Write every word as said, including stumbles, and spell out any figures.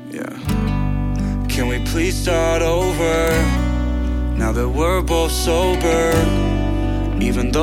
Yeah. Can we please start over now that we're both sober? Even though